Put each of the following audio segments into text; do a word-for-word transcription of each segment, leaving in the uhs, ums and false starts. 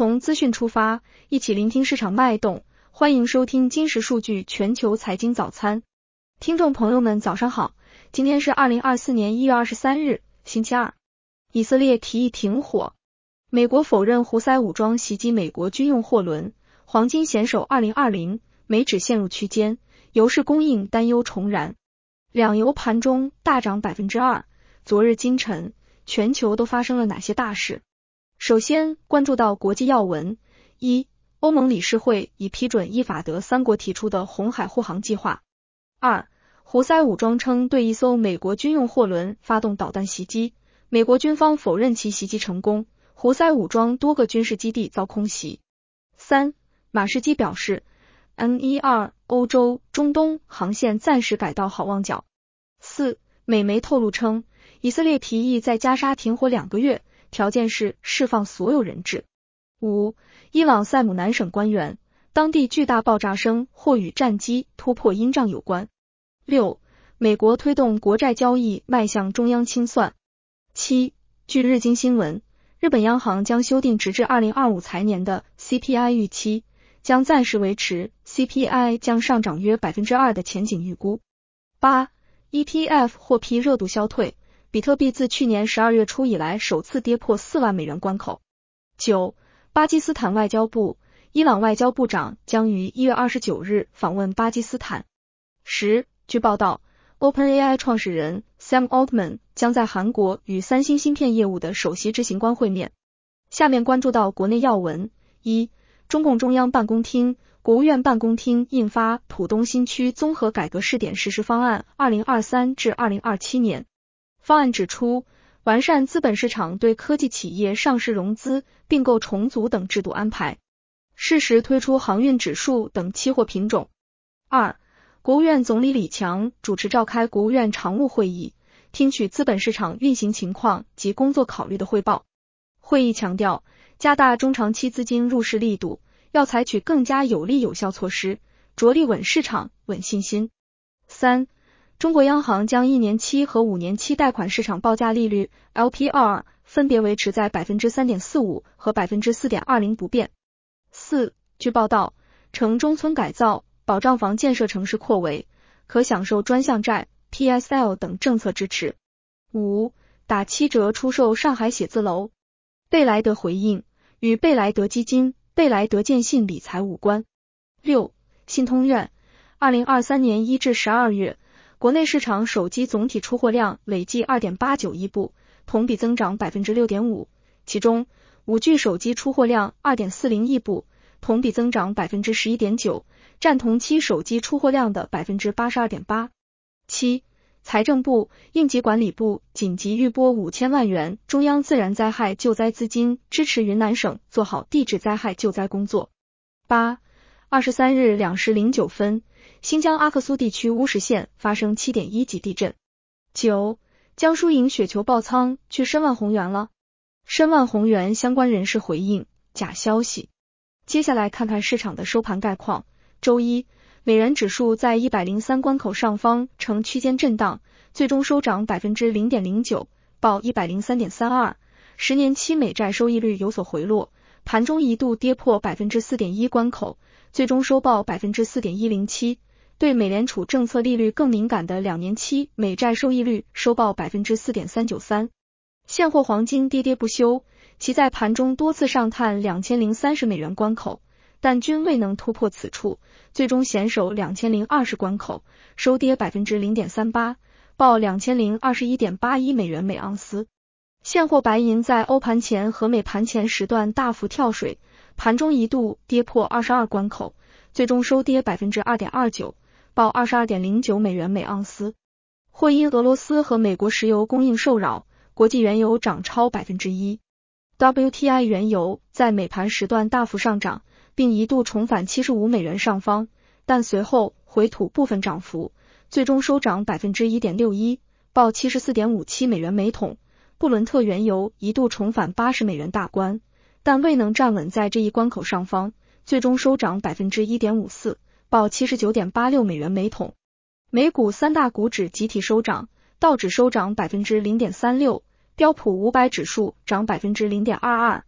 从资讯出发，一起聆听市场脉动。欢迎收听金石数据全球财经早餐。听众朋友们早上好，今天是二零二四年一月二十三日，星期二。以色列提议停火，美国否认胡塞武装袭击美国军用货轮，黄金险守二零二零，美指陷入区间，油市供应担忧重燃。两油盘中大涨 百分之二， 昨日今晨全球都发生了哪些大事？首先关注到国际要闻。一、欧盟理事会已批准伊法德三国提出的红海护航计划。二、胡塞武装称对一艘美国军用货轮发动导弹袭击，美国军方否认其袭击成功，胡塞武装多个军事基地遭空袭。三、马士基表示 N 一二 欧洲、中东航线暂时改道好望角。四、美媒透露称，以色列提议在加沙停火两个月，条件是释放所有人质。五、伊朗塞姆南省官员，当地巨大爆炸声或与战机突破音障有关。六、美国推动国债交易迈向中央清算。七、据日经新闻，日本央行将修订直至二零二五财年的 C P I 预期，将暂时维持 C P I 将上涨约 百分之二 的前景预估。八、E T F 获批热度消退，比特币自去年十二月初以来首次跌破四万美元关口。九、巴基斯坦外交部，伊朗外交部长将于一月二十九日访问巴基斯坦。十、据报道 ，OpenAI 创始人 Sam Altman 将在韩国与三星芯片业务的首席执行官会面。下面关注到国内要闻。一、中共中央办公厅、国务院办公厅印发《浦东新区综合改革试点实施方案（二零二三至二零二七年）》。方案指出，完善资本市场对科技企业上市融资、并购重组等制度安排，适时推出航运指数等期货品种。二、国务院总理李强主持召开国务院常务会议，听取资本市场运行情况及工作考虑的汇报。会议强调，加大中长期资金入市力度，要采取更加有力有效措施，着力稳市场、稳信心。三、中国央行将一年期和五年期贷款市场报价利率 L P R 分别维持在 百分之三点四五 和 百分之四点二零 不变。四、据报道，城中村改造、保障房建设城市扩围，可享受专项债 P S L 等政策支持。五、打七折出售上海写字楼。贝莱德回应，与贝莱德基金、贝莱德建信理财无关。六、信通院，二零二三年一至十二月，国内市场手机总体出货量累计 二点八九亿部，同比增长 百分之六点五， 其中 五 G 手机出货量 二点四零亿部，同比增长 百分之十一点九， 占同期手机出货量的 百分之八十二点八。七、财政部、应急管理部紧急预拨五千万元中央自然灾害救灾资金，支持云南省做好地质灾害救灾工作。八、二十三日两时零九分，新疆阿克苏地区乌什县发生 七点一级地震。九、江疏影雪球爆仓去申万宏源了，申万宏源相关人士回应假消息。接下来看看市场的收盘概况。周一，美元指数在一百零三关口上方呈区间震荡，最终收涨 百分之零点零九， 报 一百零三点三二， 十年期美债收益率有所回落，盘中一度跌破 百分之四点一 关口，最终收报 百分之四点一零七。对美联储政策利率更敏感的两年期美债收益率收报 百分之四点三九三。现货黄金跌跌不休，其在盘中多次上探两千零三十美元关口，但均未能突破此处，最终险守两千零二十关口，收跌 百分之零点三八， 报 两千零二十一点八一美元每盎司。现货白银在欧盘前和美盘前时段大幅跳水，盘中一度跌破二十二关口，最终收跌 百分之二点二九， 报 二十二点零九美元每盎司。或因俄罗斯和美国石油供应受扰，国际原油涨超 百分之一。W T I 原油在美盘时段大幅上涨，并一度重返七十五美元上方，但随后回吐部分涨幅，最终收涨 百分之一点六一， 报 七十四点五七美元每桶。布伦特原油一度重返八十美元大关，但未能站稳在这一关口上方，最终收涨 百分之一点五四， 报 七十九点八六美元每桶。美股三大股指集体收涨，道指收涨 百分之零点三六， 标普五百指数涨 百分之零点二二，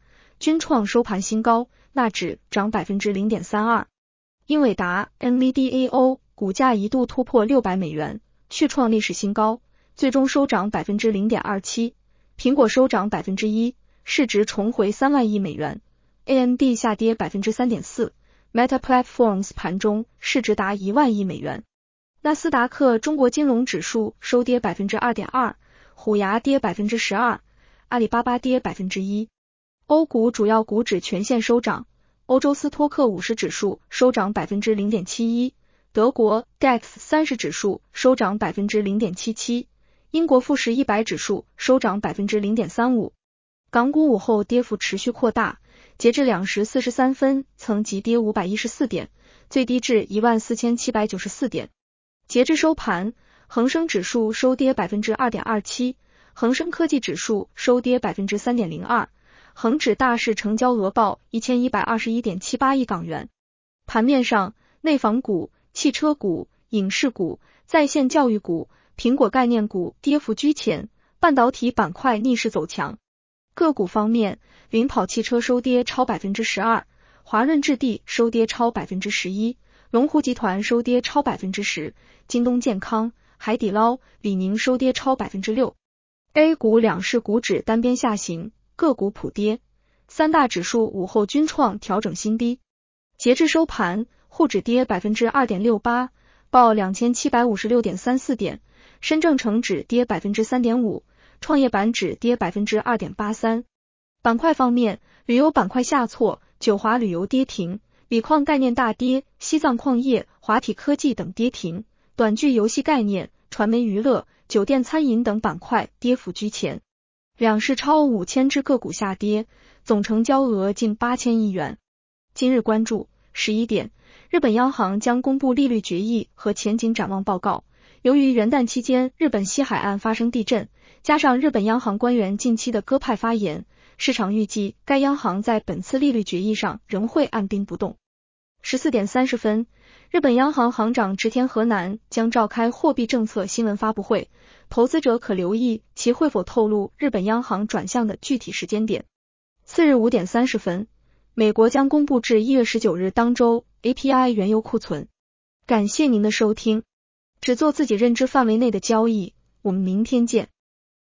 均创收盘新高，纳指涨 百分之零点三二。英伟达 N V D A O 股价一度突破六百美元，续创历史新高，最终收涨 百分之零点二七。苹果收涨 百分之一， 市值重回三万亿美元。A M D 下跌 百分之三点四， Meta Platforms 盘中市值达一万亿美元。纳斯达克中国金融指数收跌 百分之二点二， 虎牙跌 百分之十二， 阿里巴巴跌 百分之一。欧股主要股指全线收涨，欧洲斯托克五十指数收涨 百分之零点七一， 德国 D A X 三十指数收涨 百分之零点七七， 英国富时一百指数收涨 百分之零点三五。港股午后跌幅持续扩大，截至两时四十三分曾急跌五百一十四点，最低至 一万四千七百九十四点。截至收盘，恒生指数收跌 百分之二点二七， 恒生科技指数收跌 百分之三点零二， 恒指大市成交额报 一千一百二十一点七八亿港元。盘面上，内房股、汽车股、影视股、在线教育股、苹果概念股跌幅居前，半导体板块逆势走强。个股方面，领跑汽车收跌超 百分之十二， 华润置地收跌超 百分之十一， 龙湖集团收跌超 百分之十， 京东健康、海底捞、李宁收跌超 百分之六。 A 股两市股指单边下行，个股普跌，三大指数午后均创调整新低。截至收盘，沪指跌 百分之二点六八， 报 两千七百五十六点三四点，深证成指跌 百分之三点五， 创业板指跌 百分之二点八三。 板块方面，旅游板块下挫，九华旅游跌停，锂矿概念大跌，西藏矿业、华体科技等跌停，短剧游戏概念、传媒娱乐、酒店餐饮等板块跌幅居前。两市超五千只个股下跌，总成交额近八千亿元。今日关注十一点，日本央行将公布利率决议和前景展望报告。由于元旦期间日本西海岸发生地震，加上日本央行官员近期的鸽派发言，市场预计该央行在本次利率决议上仍会按兵不动。十四点三十分，日本央行行长植田和男将召开货币政策新闻发布会，投资者可留意其会否透露日本央行转向的具体时间点。次日五点三十分，美国将公布至一月十九日当周 A P I 原油库存。感谢您的收听，只做自己认知范围内的交易，我们明天见。